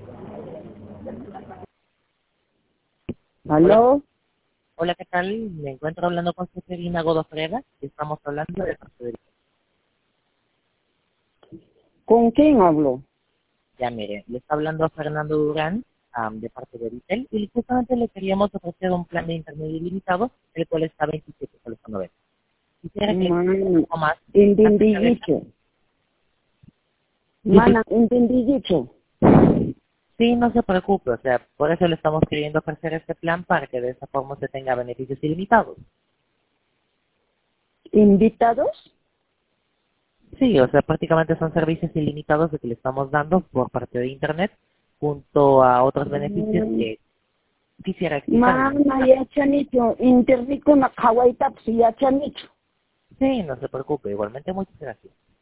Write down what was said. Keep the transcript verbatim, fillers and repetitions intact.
¿Aló? Hola, ¿qué tal? Me encuentro hablando con Josefina Godofreda y estamos hablando de parte del... ¿Con quién hablo? Ya, mire, le está hablando a Fernando Durán, am, de parte de Vitel, y justamente le queríamos ofrecer un plan de internet ilimitado, el cual está a veintisiete soles con noventa. Quisiera que le explique un Man, poco más acerca de... indindigicho. Mana, indindigicho. Sí, no se preocupe, o sea, por eso le estamos queriendo ofrecer este plan para que de esa forma se tenga beneficios ilimitados. ¿Invitados? Sí, o sea, prácticamente son servicios ilimitados de que le estamos dando por parte de Internet, junto a otros beneficios Mm, que quisiera explicarle. Mana, yachanicho. Internico na kawaii tapsi yachanicho. Sí, no se preocupe, igualmente muchas gracias.